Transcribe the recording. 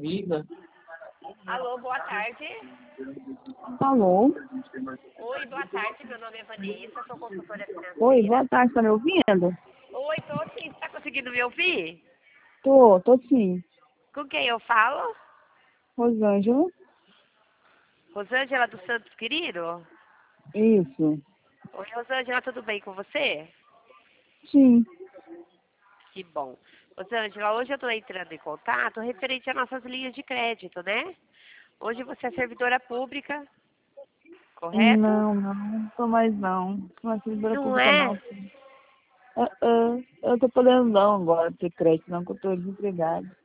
Alô, boa tarde. Alô? Oi, boa tarde. Meu nome é Vanessa, sou consultora Oi, financeira. boa tarde, tá me ouvindo? Oi, tô sim. Você tá conseguindo me ouvir? Tô sim. Com quem eu falo? Rosângela? Rosângela dos Santos Querido? Isso. Oi, Rosângela, tudo bem com você? Sim. Que bom. Rosângela, hoje eu tô entrando em contato referente às nossas linhas de crédito, né? Hoje você é servidora pública, correto? Não tô mais não. Não é servidora Não pública é? não. Eu tô podendo não agora ter crédito não, que eu tô desempregado.